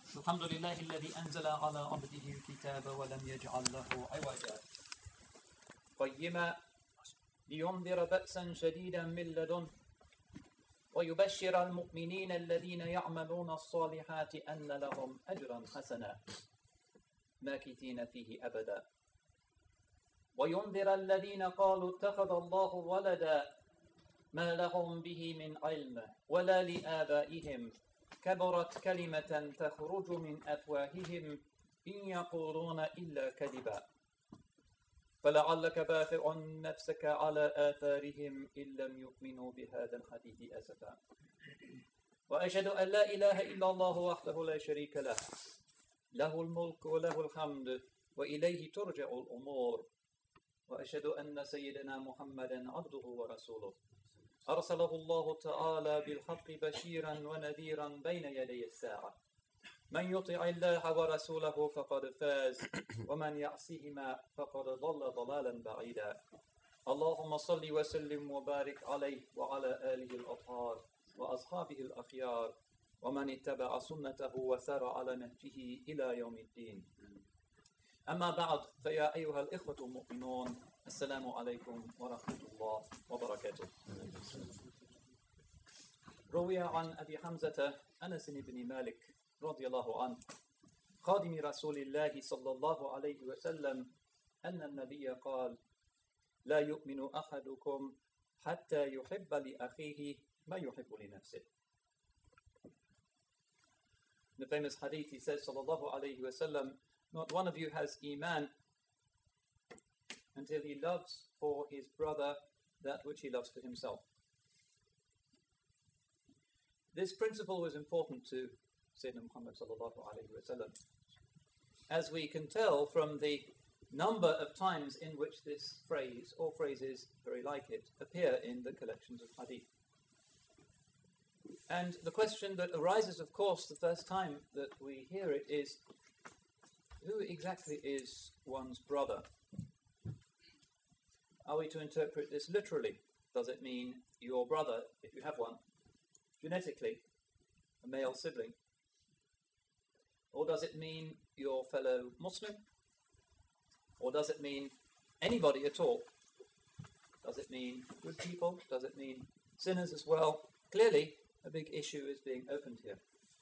الحمد لله الذي أنزل على عبده الكتاب ولم يجعل له عوجا قيما لينذر بأسا شديدا من لدنه ويبشر المؤمنين الذين يعملون الصالحات أن لهم أجرا حسنا ماكثين فيه أبدا وينذر الذين قالوا اتخذ الله ولدا ما لهم به من علم ولا لآبائهم كبرت كلمة تخرج من أفواههم إن يقولون إلا كذبا فلعلك باخع نفسك على آثارهم إن لم يؤمنوا بهذا الحديث أسفا وأشهد أن لا إله إلا الله وحده لا شريك له له الملك وله الحمد وإليه ترجع الأمور وأشهد أن سيدنا محمدا عبده ورسوله أرسله الله تعالى بالحق بشيرا ونذيرا بين يدي الساعة من يطع الله ورسوله فقد فاز ومن يعصيهما فقد ضل ضلالا بعيدا اللهم صل وسلم وبارك عليه وعلى آله الأطهار وأصحابه الأخيار ومن اتبع سنته وسار على نهجه إلى يوم الدين أما بعد فيا أيها الإخوة المؤمنون السلام عليكم ورحمة الله وبركاته روي عن أبي حمزة أنس بن مالك رضي الله عنه خادم رسول الله صلى الله عليه وسلم أن النبي قال لا يؤمن أحدكم حتى يحب لأخيه ما يحب لنفسه. In the famous hadith he says sallallahu alayhi wa sallam, not one of you has iman until he loves for his brother that which he loves for himself. This principle was important to Sayyidina Muhammad sallallahu alayhi wa sallam, as we can tell from the number of times in which this phrase, or phrases very like it, appear in the collections of hadith. And the question that arises, of course, the first time that we hear it is, who exactly is one's brother? Are we to interpret this literally? Does it mean your brother, if you have one, genetically, a male sibling? Or does it mean your fellow Muslim? Or does it mean anybody at all? Does it mean good people? Does it mean sinners as well? Clearly, a big issue is being opened here.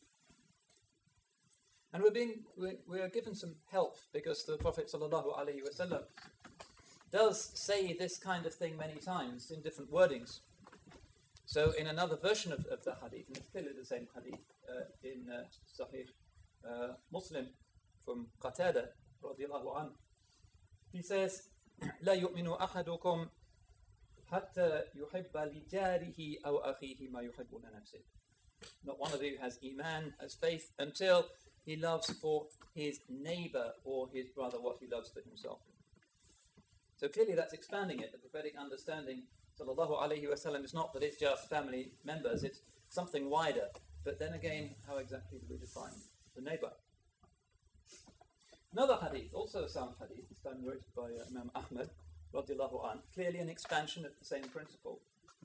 And we are given some help because the Prophet ﷺ does say this kind of thing many times in different wordings. So in another version of the hadith, and it's clearly the same hadith, in Sahih Muslim from Qatada radiallahu anhu, he says, لا يؤمن أحدكم حتى يحب لجاره أو أخيه ما يحب لنفسه. Not one of you has iman, has faith, until he loves for his neighbor or his brother what he loves for himself. So clearly that's expanding it. The prophetic understanding, sallallahu alayhi wasallam, is not that it's just family members, it's something wider. But then again, how exactly do we define the neighbor? Another hadith, also a sound hadith, this time written by Imam Ahmad, radiallahu anh, clearly an expansion of the same principle.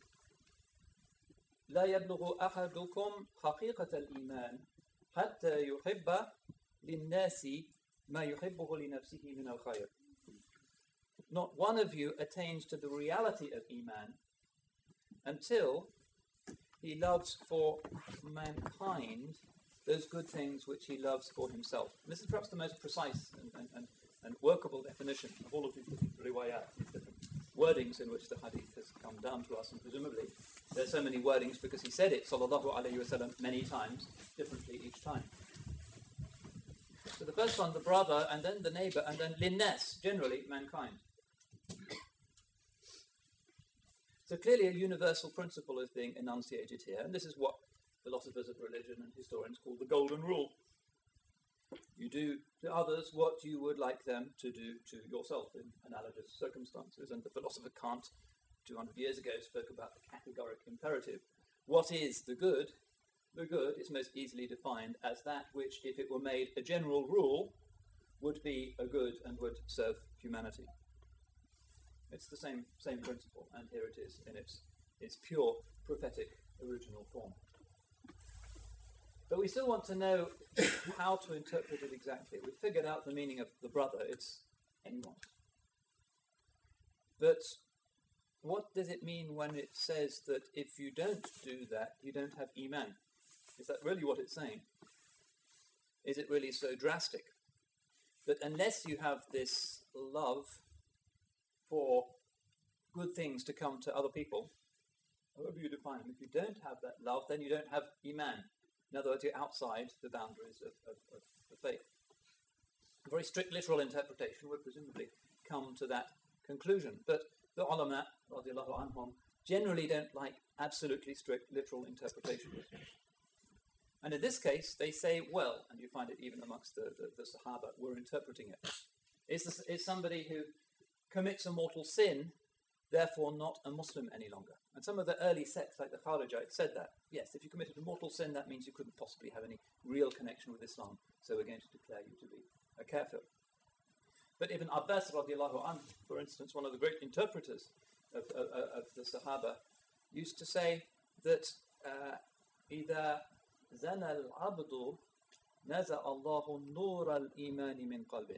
لا يبلغ أحدكم حقيقة الإيمان حتى يحب للناس ما يحبه لنفسه من الخير. Not one of you attains to the reality of Iman until he loves for mankind those good things which he loves for himself. And this is perhaps the most precise and workable definition of all of these different riwayat, these different wordings in which the hadith has come down to us, and presumably there are so many wordings because he said it, sallallahu alayhi wa sallam, many times, differently each time. So the first one, the brother, and then the neighbor, and then linnas, generally mankind. So clearly a universal principle is being enunciated here, and this is what philosophers of religion and historians call the golden rule. You do to others what you would like them to do to yourself in analogous circumstances. And the philosopher Kant, 200 years ago, spoke about the categoric imperative. What is the good? The good is most easily defined as that which, if it were made a general rule, would be a good and would serve humanity. It's the same principle, and here it is in its pure prophetic original form. But we still want to know how to interpret it exactly. We've figured out the meaning of the brother. It's anyone. But what does it mean when it says that if you don't do that, you don't have iman? Is that really what it's saying? Is it really so drastic? That unless you have this love for good things to come to other people, however you define them, if you don't have that love, then you don't have iman. In other words, you're outside the boundaries of faith. A very strict literal interpretation would presumably come to that conclusion. But the ulama, radiallahu anhum, generally don't like absolutely strict literal interpretations. And in this case, they say, well, and you find it even amongst the Sahaba, we're interpreting it. Is somebody who commits a mortal sin therefore not a Muslim any longer? And some of the early sects, like the Kharijites, said that. Yes, if you committed a mortal sin, that means you couldn't possibly have any real connection with Islam, so we're going to declare you to be a kafir. But Ibn Abbas, radiallahu anhu, for instance, one of the great interpreters of the Sahaba, used to say that إِذَا زَنَى الْعَبْدُ نَزَعَ اللَّهُ نُورَ الْإِيمَانِ مِنْ قَلْبِهِ.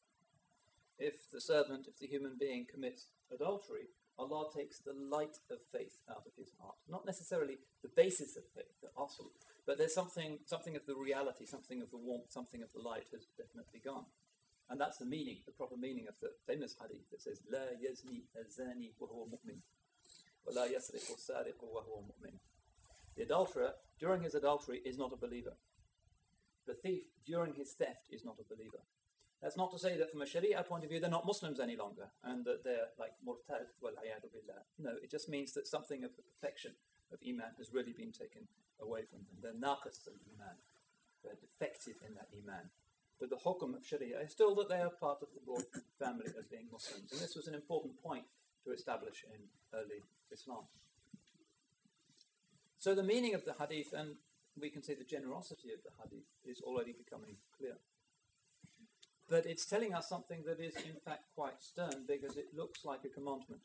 If the human being commits adultery, Allah takes the light of faith out of his heart. Not necessarily the basis of faith, the asl, but there's something of the reality, something of the warmth, something of the light has definitely gone. And that's the meaning, the proper meaning of the famous hadith that says, لا يزني الزاني وهو مؤمن ولا يسرق السارق وهو مؤمن. The adulterer, during his adultery, is not a believer. The thief, during his theft, is not a believer. That's not to say that from a Sharia point of view, they're not Muslims any longer, and that they're like murtad, wal-'iyadu billah. No, it just means that something of the perfection of Iman has really been taken away from them. They're naqis al-Iman. They're defective in that Iman. But the hukum of Sharia is still that they are part of the broad family as being Muslims. And this was an important point to establish in early Islam. So the meaning of the hadith, and we can say the generosity of the hadith, is already becoming clear. But it's telling us something that is in fact quite stern, because it looks like a commandment.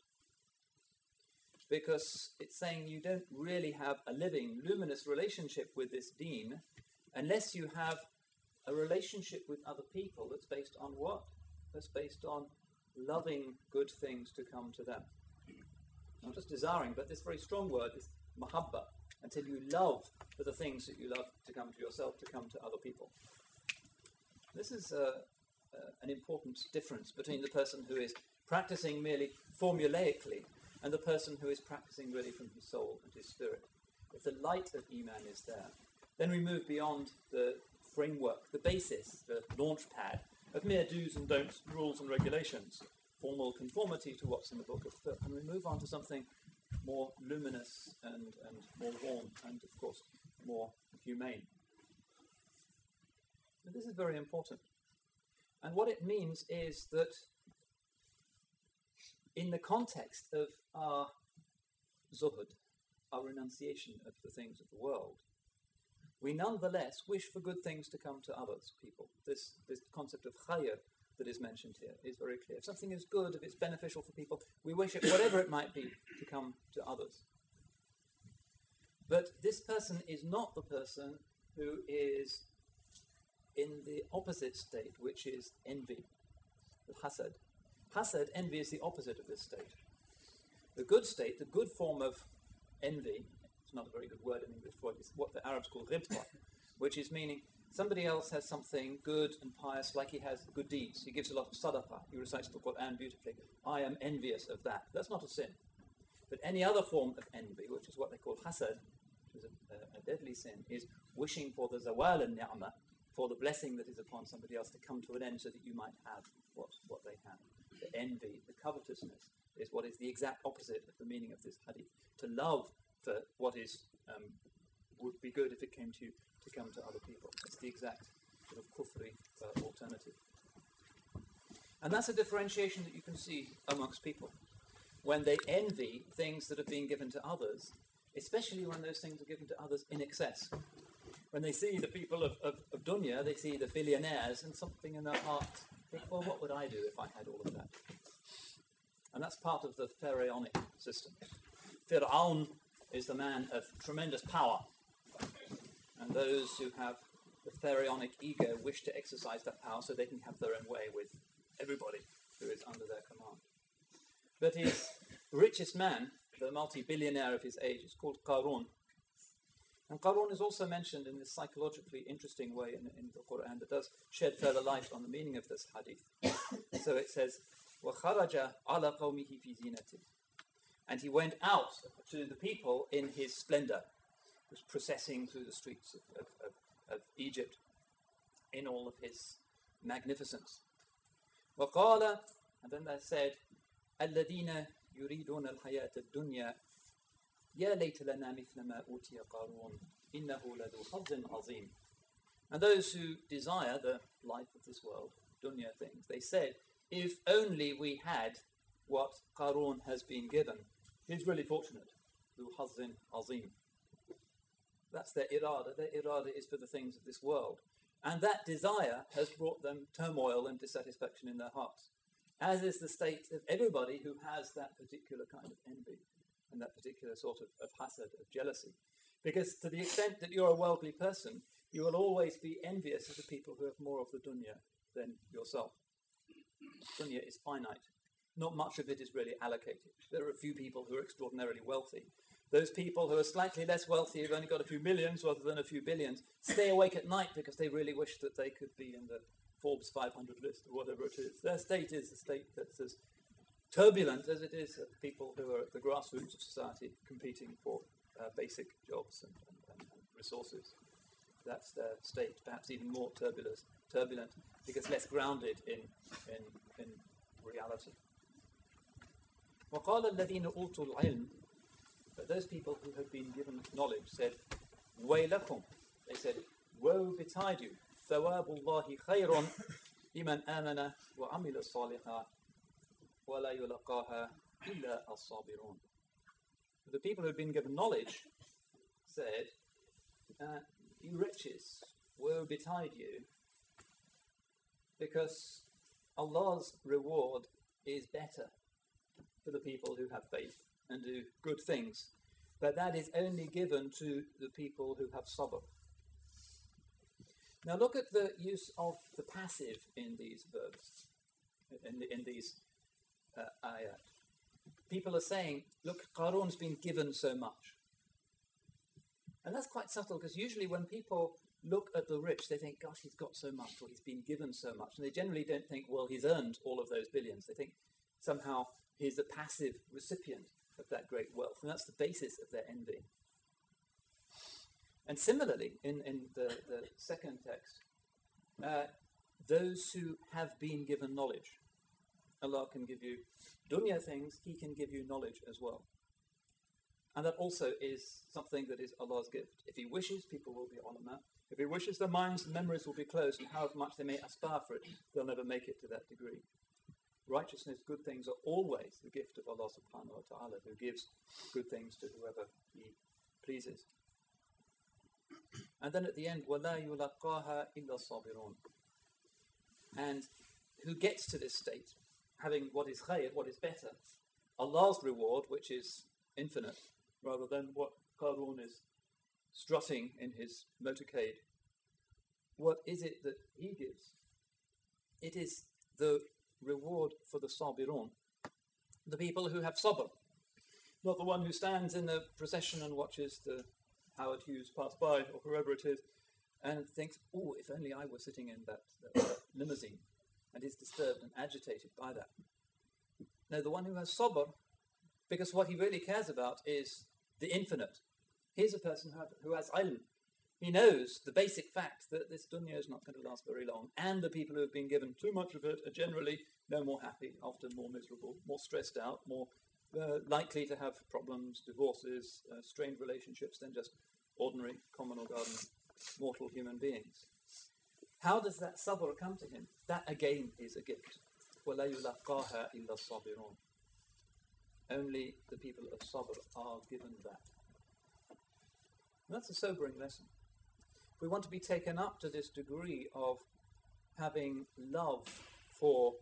Because it's saying you don't really have a living, luminous relationship with this deen unless you have a relationship with other people that's based on what? That's based on loving good things to come to them. Not just desiring, but this very strong word is mahabba, until you love for the things that you love to come to yourself, to come to other people. This is an important difference between the person who is practicing merely formulaically and the person who is practicing really from his soul and his spirit. If the light of Iman is there, then we move beyond the framework, the basis, the launch pad of mere do's and don'ts, rules and regulations, formal conformity to what's in the book of fiqh, and we move on to something more luminous and more warm and, of course, more humane. But this is very important. And what it means is that in the context of our zuhud, our renunciation of the things of the world, we nonetheless wish for good things to come to others, people. This concept of khayr that is mentioned here is very clear. If something is good, if it's beneficial for people, we wish it, whatever it might be, to come to others. But this person is not the person who is in the opposite state, which is envy, the hasad. Hasad, envy, is the opposite of this state. The good state, the good form of envy, it's not a very good word in English for it, it's what the Arabs call ghibta, which is meaning somebody else has something good and pious, like he has good deeds. He gives a lot of sadaqah, he recites the Quran beautifully. I am envious of that. That's not a sin. But any other form of envy, which is what they call hasad, which is a deadly sin, is wishing for the zawal al-ni'mah, for the blessing that is upon somebody else to come to an end so that you might have what they have. The envy, the covetousness, is what is the exact opposite of the meaning of this hadith. To love for what is would be good if it came to you to come to other people. It's the exact sort of kufri alternative. And that's a differentiation that you can see amongst people. When they envy things that are being given to others, especially when those things are given to others in excess. When they see the people of dunya, they see the billionaires, and something in their heart think, well, what would I do if I had all of that? And that's part of the pharaonic system. Fir'aun is the man of tremendous power. And those who have the pharaonic ego wish to exercise that power so they can have their own way with everybody who is under their command. But his richest man, the multi-billionaire of his age, is called Qarun. And Qarun is also mentioned in this psychologically interesting way in the Quran that does shed further light on the meaning of this hadith. So it says, وَخَرَجَ عَلَى قَوْمِهِ فِي زِينَتِهِ. And he went out to the people in his splendor. He was processing through the streets of Egypt in all of his magnificence. وَقَالَ, and then they said, الَّذِينَ يُرِيدُونَ الْحَيَاةَ الدُّنْيَا يَا لَيْتَ لَنَا مِثْلَ مَا أُوتِيَ قَارُونَ إِنَّهُ لَذُو حَظٍّ عَظِيمٍ. And those who desire the life of this world, dunya things, they said, if only we had what Qarun has been given. He's really fortunate. ذُو حَظٍّ عَظِيمٍ. That's their irada. Their irada is for the things of this world. And that desire has brought them turmoil and dissatisfaction in their hearts, as is the state of everybody who has that particular kind of envy and that particular sort of hasad, of jealousy. Because to the extent that you're a worldly person, you will always be envious of the people who have more of the dunya than yourself. Dunya is finite. Not much of it is really allocated. There are a few people who are extraordinarily wealthy. Those people who are slightly less wealthy, who've only got a few millions rather than a few billions, stay awake at night because they really wish that they could be in the Forbes 500 list or whatever it is. Their state is a state that's as turbulent as it is of people who are at the grassroots of society competing for basic jobs and resources. That's their state, perhaps even more turbulent because less grounded in reality. وَقَالَ الَّذِينَ أُوتُوا الْعِلْمِ. But those people who have been given knowledge said, وَيْلَكُمْ. They said, woe betide you. ثَوَابُ اللَّهِ خَيْرٌ لِمَنْ آمَنَ وَعَمِلَ الصَّالِحَاتِ وَلَا يُلَقَّاهَا إِلَّا الصَّابِرُونَ. The people who had been given knowledge said, you wretches, woe betide you, because Allah's reward is better for the people who have faith and do good things. But that is only given to the people who have sabr. Now look at the use of the passive in these verbs, in these ayat. People are saying, look, Qarun's been given so much. And that's quite subtle, because usually when people look at the rich, they think, gosh, he's got so much, or he's been given so much. And they generally don't think, well, he's earned all of those billions. They think somehow he's a passive recipient of that great wealth. And that's the basis of their envy. And similarly, in the second text, those who have been given knowledge, Allah can give you dunya things, He can give you knowledge as well. And that also is something that is Allah's gift. If He wishes, people will be ulama. If He wishes, their minds and memories will be closed, and however much they may aspire for it, they'll never make it to that degree. Righteousness, good things are always the gift of Allah subhanahu wa ta'ala, who gives good things to whoever He pleases. And then at the end, وَلَا يُلَقَّاهَا إِلَّا الصَّابِرُونَ. And who gets to this state, having what is khayr, what is better, Allah's reward, which is infinite, rather than what Qarun is strutting in his motorcade. What is it that He gives? It is the reward for the sabirun, the people who have sabr, not the one who stands in the procession and watches the Howard Hughes pass by, or whoever it is, and thinks, oh, if only I were sitting in that limousine, and is disturbed and agitated by that. No, the one who has sabr, because what he really cares about is the infinite. He's a person who has ilm. He knows the basic fact that this dunya is not going to last very long, and the people who have been given too much of it are generally no more happy, often more miserable, more stressed out, more likely to have problems, divorces, strained relationships than just ordinary, common or garden, mortal human beings. How does that sabr come to him? That again is a gift. وَلَا يُلَقَّاهَا إِلَّا الصَّابِرُونَ. Only the people of sabr are given that. And that's a sobering lesson. If we want to be taken up to this degree of having love for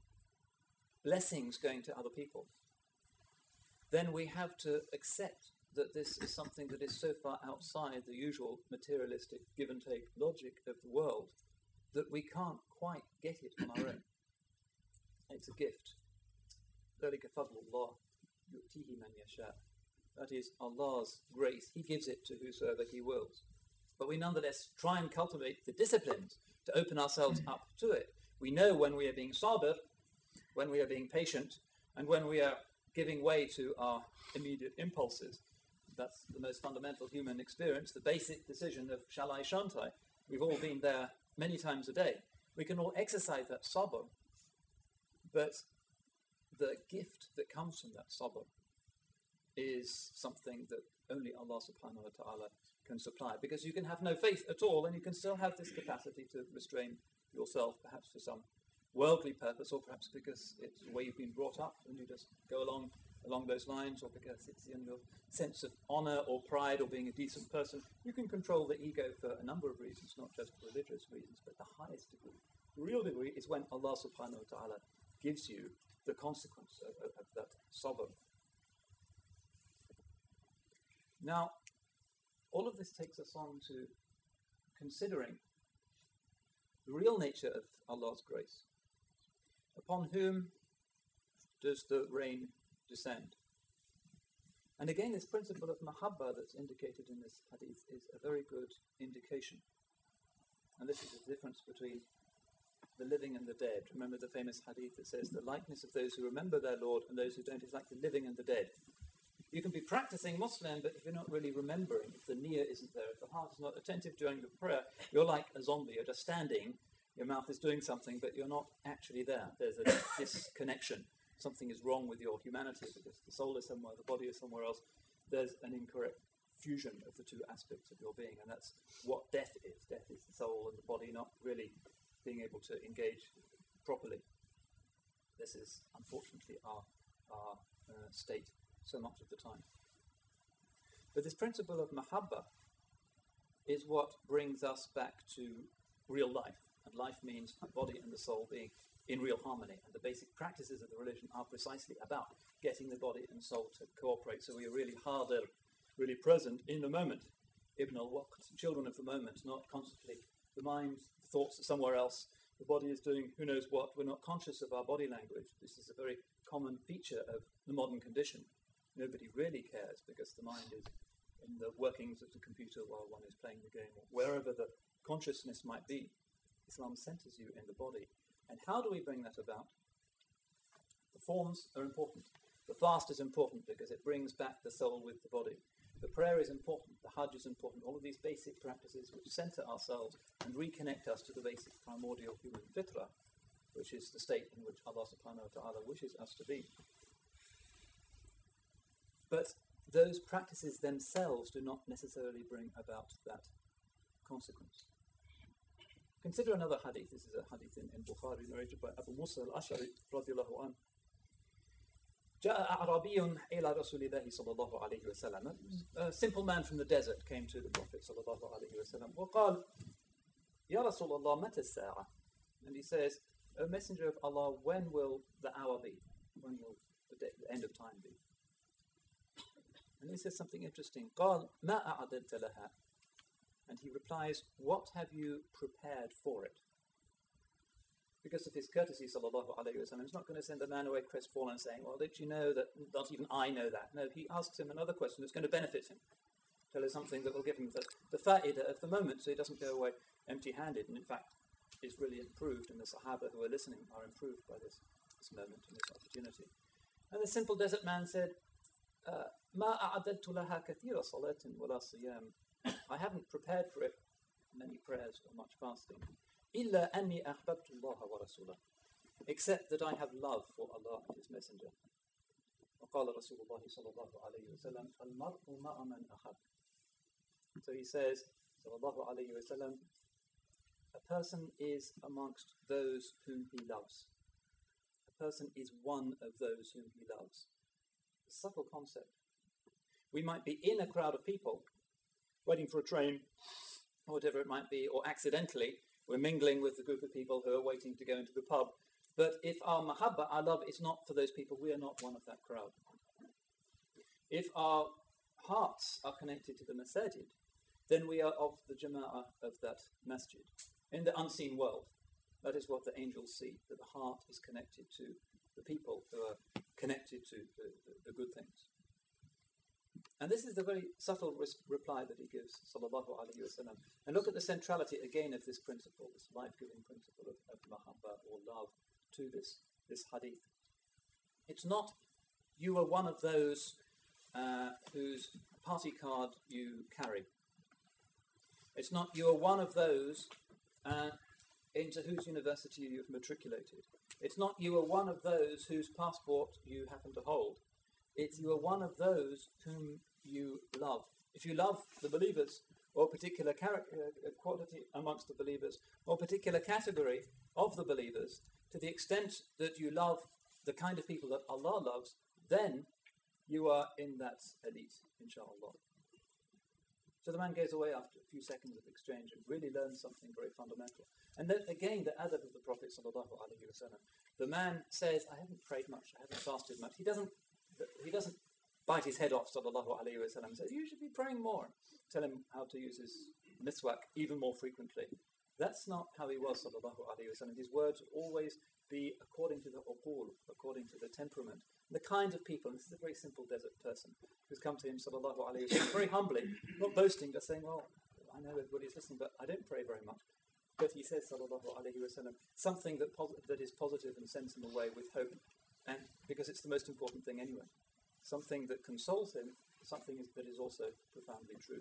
blessings going to other people, then we have to accept that this is something that is so far outside the usual materialistic give-and-take logic of the world that we can't quite get it on our own. It's a gift. ذَلِكَ فَضْلُ اللَّهِ يُؤْتِيهِ مَنْ يَشَاءُ. That is Allah's grace. He gives it to whosoever He wills. But we nonetheless try and cultivate the disciplines to open ourselves up to it. We know when we are being sabr, when we are being patient, and when we are giving way to our immediate impulses. That's the most fundamental human experience, the basic decision of shall I, shan't I? We've all been there many times a day. We can all exercise that sabr, but the gift that comes from that sabr is something that only Allah subhanahu wa ta'ala can supply, because you can have no faith at all and you can still have this capacity to restrain yourself, perhaps for some worldly purpose, or perhaps because it's the way you've been brought up and you just go along those lines, or because it's in your sense of honor or pride or being a decent person. You can control the ego for a number of reasons, not just religious reasons, but the highest degree. The real degree is when Allah subhanahu wa ta'ala gives you the consequence of that sabr. Now, all of this takes us on to considering the real nature of Allah's grace. Upon whom does the rain descend? And again, this principle of mahabba that's indicated in this hadith is a very good indication. And this is the difference between the living and the dead. Remember the famous hadith that says the likeness of those who remember their Lord and those who don't is like the living and the dead. You can be practicing Muslim, but if you're not really remembering, if the niyyah isn't there, if the heart is not attentive during the prayer, you're like a zombie. You're just standing, your mouth is doing something, but you're not actually there. There's a disconnection. Something is wrong with your humanity because the soul is somewhere, the body is somewhere else. There's an incorrect fusion of the two aspects of your being, and that's what death is. Death is the soul and the body not really being able to engage properly. This is, unfortunately, our state so much of the time. But this principle of mahabba is what brings us back to real life. And life means the body and the soul being in real harmony. And the basic practices of the religion are precisely about getting the body and soul to cooperate so we are really hadir, really present in the moment. Ibn al-Waqt, children of the moment, not constantly. The mind, the thoughts are somewhere else. The body is doing who knows what. We're not conscious of our body language. This is a very common feature of the modern condition. Nobody really cares because the mind is in the workings of the computer while one is playing the game, or wherever the consciousness might be. Islam centers you in the body. And how do we bring that about? The forms are important. The fast is important because it brings back the soul with the body. The prayer is important. The Hajj is important. All of these basic practices which center ourselves and reconnect us to the basic primordial human fitrah, which is the state in which Allah subhanahu wa ta'ala wishes us to be. But those practices themselves do not necessarily bring about that consequence. Consider another hadith. This is a hadith in Bukhari narrated by Abu Musa al-Ash'ari radiyallahu anhu. جاء أعرابي إلى رسول الله صلى الله عليه وسلم. A simple man from the desert came to the Prophet صلى الله عليه وسلم وقال يا رسول الله متى الساعة? And he says, O Messenger of Allah, when will the hour be? When will the end of time be? And he says something interesting. قال ما أعددت لها? And he replies, what have you prepared for it? Because of his courtesy, sallallahu alayhi wa sallam, he's not going to send the man away crestfallen saying, well, did you know that not even I know that? No, he asks him another question that's going to benefit him. Tell him something that will give him the fa'idah of the moment so he doesn't go away empty-handed. And in fact, is really improved, and the Sahaba who are listening are improved by this moment and this opportunity. And the simple desert man said, ما أعددت لها كثير صلاة ولا صيام. I haven't prepared for it many prayers or much fasting. إلا أني أحببت الله ورسوله. Except that I have love for Allah and His Messenger. وقال رسول الله صلى الله عليه وسلم المرء مع من أحب. So he says, صلى الله عليه وسلم, a person is amongst those whom he loves. A person is one of those whom he loves. A subtle concept. We might be in a crowd of people, waiting for a train, or whatever it might be, or accidentally, we're mingling with the group of people who are waiting to go into the pub. But if our mahabba, our love, is not for those people, we are not one of that crowd. If our hearts are connected to the masajid, then we are of the jama'ah of that masjid. In the unseen world, that is what the angels see, that the heart is connected to the people who are connected to the good things. And this is the very subtle reply that he gives, sallallahu alayhi wa sallam. And look at the centrality again of this principle, this life-giving principle of mahabbah or love to this hadith. It's not you are one of those whose party card you carry. It's not you are one of those into whose university you've matriculated. It's not you are one of those whose passport you happen to hold. It's you are one of those whom you love. If you love the believers, or a particular quality amongst the believers, or a particular category of the believers, to the extent that you love the kind of people that Allah loves, then you are in that elite, inshallah. So the man goes away after a few seconds of exchange and really learns something very fundamental. And then again, the adab of the Prophet sallallahu alaihi wasallam. The man says, I haven't prayed much, I haven't fasted much. He doesn't bite his head off, sallallahu alaihi wasallam, and says, you should be praying more. Tell him how to use his miswak even more frequently. That's not how he was, sallallahu alaihi wasallam. His words would always be according to the uqul, according to the temperament, the kind of people. And this is a very simple desert person who's come to him, sallallahu alaihi wasallam, very humbly, not boasting, but saying, well, I know everybody's listening, but I don't pray very much. But he says, sallallahu alaihi wasallam, something that is positive and sends him away with hope, and because it's the most important thing anyway. Something that consoles him, something that is also profoundly true.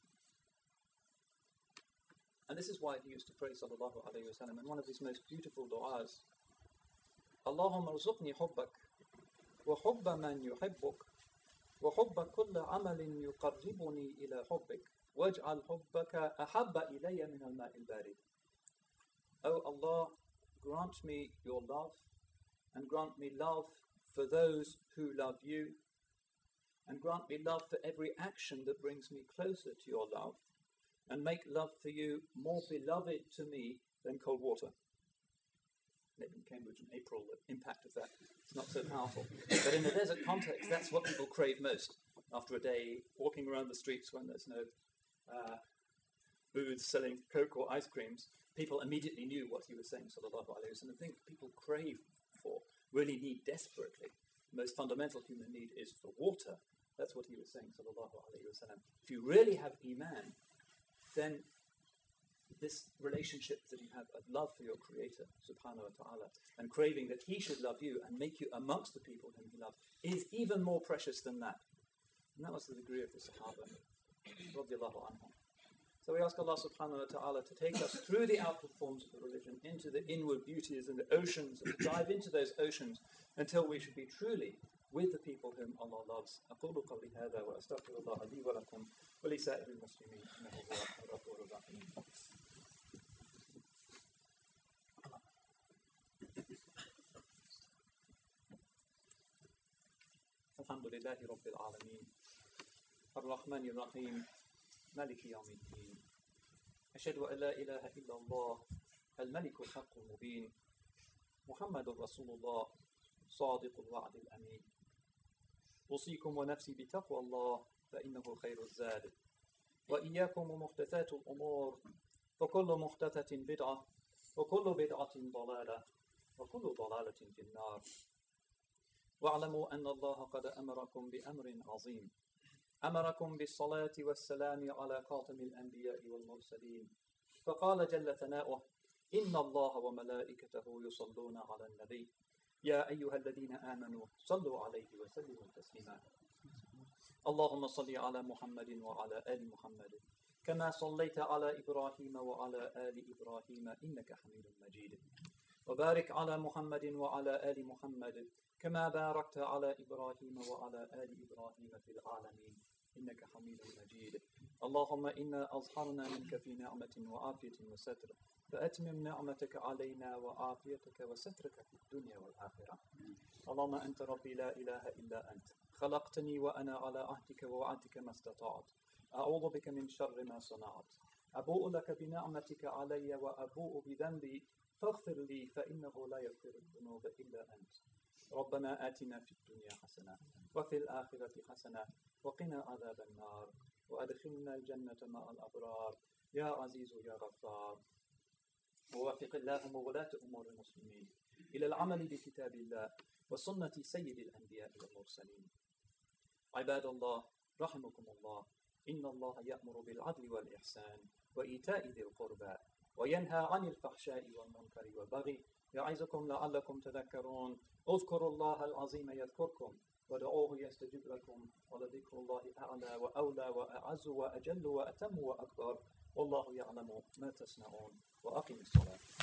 And this is why he used to pray, sallallahu alaihi wasallam, in one of his most beautiful du'as, Allahumma rzuqni hubbak, wa hubba man yuhibbuk, wa hubba kulla amalin yuqarribuni ila hubbik, waj'al hubbaka ahabba ilayya min al-ma'il barid. O Allah, grant me your love, and grant me love for those who love you, and grant me love for every action that brings me closer to your love, and make love for you more beloved to me than cold water. I live in Cambridge in April, the impact of that is not so powerful. But in the desert context, that's what people crave most. After a day walking around the streets when there's no booths selling Coke or ice creams, people immediately knew what he was saying, sallallahu alaihi wasallam. The thing people crave for, really need desperately, the most fundamental human need is for water. That's what he was saying, sallallahu alaihi wasallam. If you really have iman, then this relationship that you have of love for your Creator, subhanahu wa ta'ala, and craving that He should love you and make you amongst the people whom He loves, is even more precious than that. And that was the degree of the Sahaba, radiallahu anhum. So we ask Allah subhanahu wa ta'ala to take us through the outward forms of the religion into the inward beauties and the oceans, and to dive into those oceans until we should be truly with the people whom Allah loves. أقول قولي هذا وأستغفر الله لي ولكم ولسائر المسلمين إنه هو الغفور الرحيم. الحمد لله رب العالمين الرحمن الرحيم مالك يوم الدين أشهد أن لا إله إلا الله الملك الحق المبين محمد رسول الله صادق الوعد الأمين أوصيكم ونفسي بتقوى الله فإنه خير الزاد وإياكم محدثات الأمور فكل محدثة بدعة وكل بدعة ضلالة وكل ضلالة في النار واعلموا أن الله قد أمركم بأمر عظيم أمركم بالصلاة والسلام على خاتم الأنبياء والمرسلين فقال جل ثناؤه إن الله وملائكته يصلون على النبي يا أيها الذين آمنوا صلوا عليه وسلموا تسليما اللهم صل على محمد وعلى آل محمد كما صليت على إبراهيم وعلى آل إبراهيم إنك حميد مجيد وبارك على محمد وعلى آل محمد كما باركت على إبراهيم وعلى آل إبراهيم في العالمين إنك حميد مجيد اللهم إنا أظهرنا منك في نعمة وعافية وستر فأتمم نعمتك علينا وعافيتك وسترك في الدنيا والآخرة اللهم أنت ربي لا إله إلا أنت خلقتني وأنا على عهدك ووعدك ما استطعت أعوذ بك من شر ما صنعت أبوء لك بنعمتك علي وأبوء بذنبي فاغفر لي فإنه لا يغفر الذنوب إلا أنت ربنا آتنا في الدنيا حسنة وفي الآخرة حسنة وقنا عذاب النار وأدخلنا الجنة مع الأبرار يا عزيز يا غفار. ووفق اللهم ولاة أمور المسلمين إلى العمل بكتاب الله وسنة سيد الأنبياء والمرسلين. عباد الله رحمكم الله، إن الله يأمر بالعدل والإحسان وإيتاء ذي القربى وينهى عن الفحشاء والمنكر والبغي يعظكم لعلكم تذكرون. اذكروا الله العظيم يذكركم ودعوه يستجب لكم ولذكر الله أعلى وأولى وأعز وأجل وأتم وأكبر والله يعلم ما تصنعون. وأقم الصلاة.